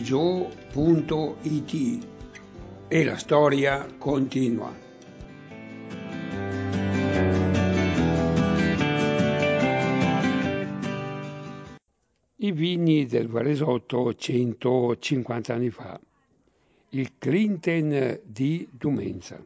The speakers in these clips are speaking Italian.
Gio.it e la storia continua. I vini del Varesotto 150 anni fa. Il Clinten di Dumenza.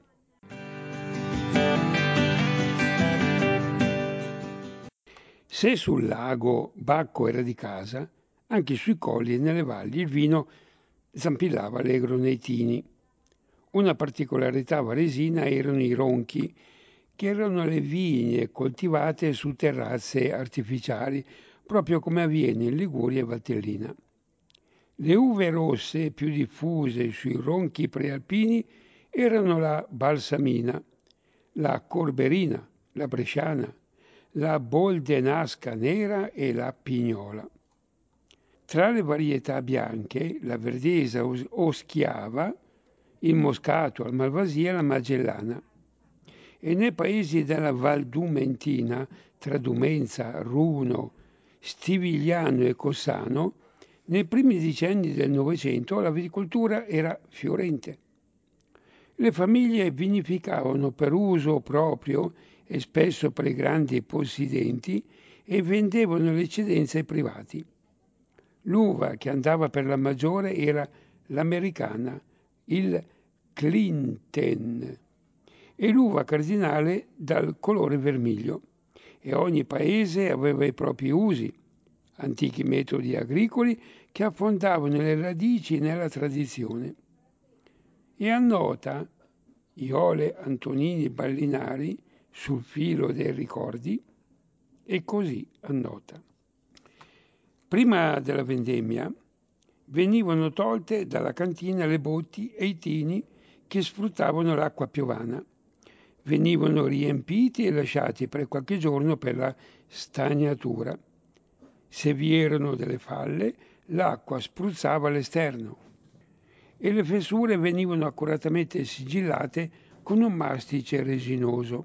Se sul lago Bacco era di casa, anche sui colli e nelle valli il vino zampillava allegro nei tini. Una particolarità varesina erano i ronchi, che erano le vigne coltivate su terrazze artificiali, proprio come avviene in Liguria e Valtellina. Le uve rosse più diffuse sui ronchi prealpini erano la balsamina, la corberina, la bresciana, la boldenasca nera e la pignola. Tra le varietà bianche, la verdesa o schiava, il moscato, la malvasia e la magellana. E nei paesi della Valdumentina, tra Dumenza, Runo, Stivigliano e Cossano, nei primi decenni del Novecento l'agricoltura era fiorente. Le famiglie vinificavano per uso proprio e spesso per i grandi possidenti e vendevano le eccedenze ai privati. L'uva che andava per la maggiore era l'americana, il Clinten, e l'uva cardinale dal colore vermiglio. E ogni paese aveva i propri usi, antichi metodi agricoli che affondavano le radici nella tradizione. E annota Iole Antonini Ballinari sul filo dei ricordi, e così annota. Prima della vendemmia venivano tolte dalla cantina le botti e i tini che sfruttavano l'acqua piovana. Venivano riempiti e lasciati per qualche giorno per la stagnatura. Se vi erano delle falle, l'acqua spruzzava all'esterno e le fessure venivano accuratamente sigillate con un mastice resinoso.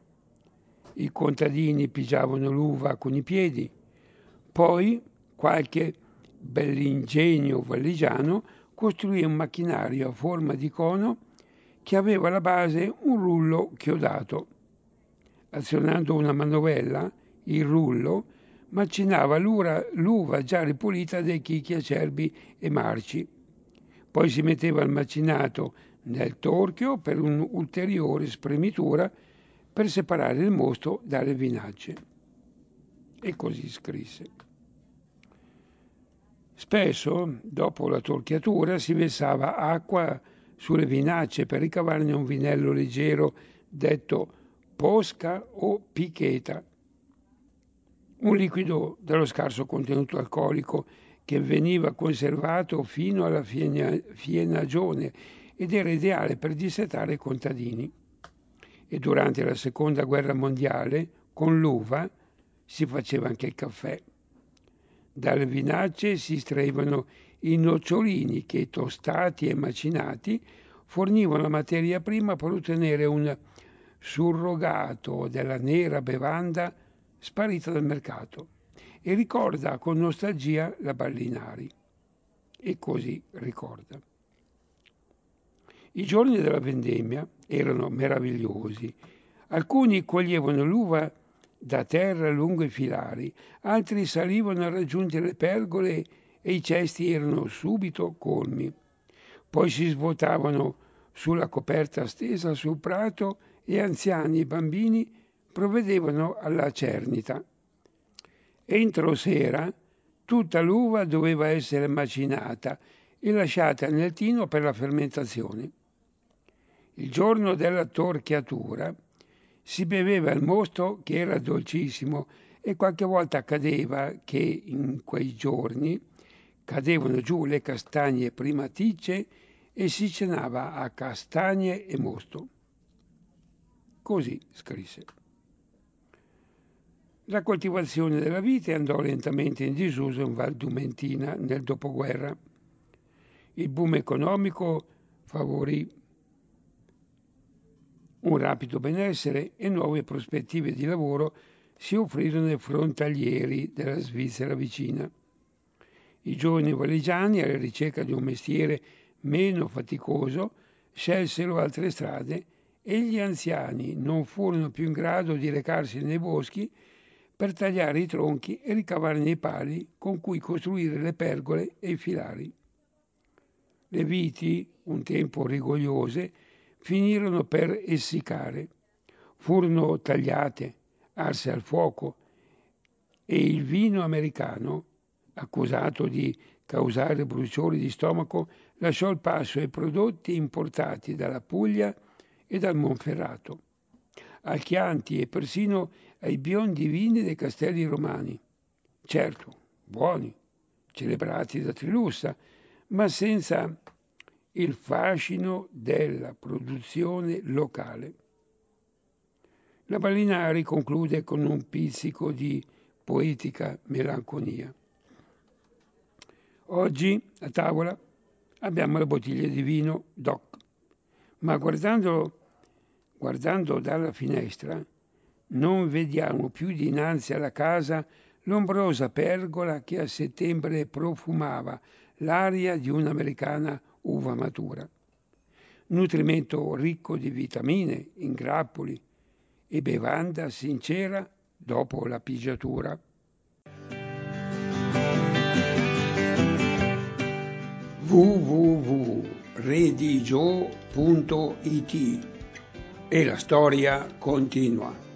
I contadini pigiavano l'uva con i piedi, poi qualche bell'ingegno valligiano costruì un macchinario a forma di cono che aveva alla base un rullo chiodato. Azionando una manovella, il rullo macinava l'uva già ripulita dai chicchi acerbi e marci. Poi si metteva il macinato nel torchio per un'ulteriore spremitura per separare il mosto dalle vinacce. E così scrisse. Spesso, dopo la torchiatura, si versava acqua sulle vinacce per ricavarne un vinello leggero detto posca o picheta, un liquido dallo scarso contenuto alcolico che veniva conservato fino alla fienagione ed era ideale per dissetare i contadini. E durante la seconda guerra mondiale, con l'uva, si faceva anche il caffè. Dalle vinacce si estraevano i nocciolini che, tostati e macinati, fornivano la materia prima per ottenere un surrogato della nera bevanda sparita dal mercato, e ricorda con nostalgia la Ballinari. E così ricorda. I giorni della vendemmia erano meravigliosi. Alcuni coglievano l'uva da terra lungo i filari, altri salivano a raggiungere le pergole e i cesti erano subito colmi. Poi si svuotavano sulla coperta stesa sul prato e anziani e bambini provvedevano alla cernita. Entro sera tutta l'uva doveva essere macinata e lasciata nel tino per la fermentazione. Il giorno della torchiatura si beveva il mosto che era dolcissimo e qualche volta accadeva che in quei giorni cadevano giù le castagne primaticce e si cenava a castagne e mosto. Così scrisse. La coltivazione della vite andò lentamente in disuso in Valdumentina nel dopoguerra. Il boom economico favorì un rapido benessere e nuove prospettive di lavoro si offrirono ai frontalieri della Svizzera vicina. I giovani valigiani, alla ricerca di un mestiere meno faticoso, scelsero altre strade e gli anziani non furono più in grado di recarsi nei boschi per tagliare i tronchi e ricavarne i pali con cui costruire le pergole e i filari. Le viti, un tempo rigogliose, finirono per essiccare. Furono tagliate, arse al fuoco e il vino americano, accusato di causare bruciori di stomaco, lasciò il passo ai prodotti importati dalla Puglia e dal Monferrato, al Chianti e persino ai biondi vini dei castelli romani. Certo, buoni, celebrati da Trilussa, ma senza il fascino della produzione locale. La Ballinari conclude con un pizzico di poetica melanconia. Oggi a tavola abbiamo la bottiglia di vino DOC, ma guardando dalla finestra non vediamo più dinanzi alla casa l'ombrosa pergola che a settembre profumava l'aria di un'americana uva matura. Nutrimento ricco di vitamine, ingrappoli e bevanda sincera dopo la pigiatura. www.redigio.it e la storia continua.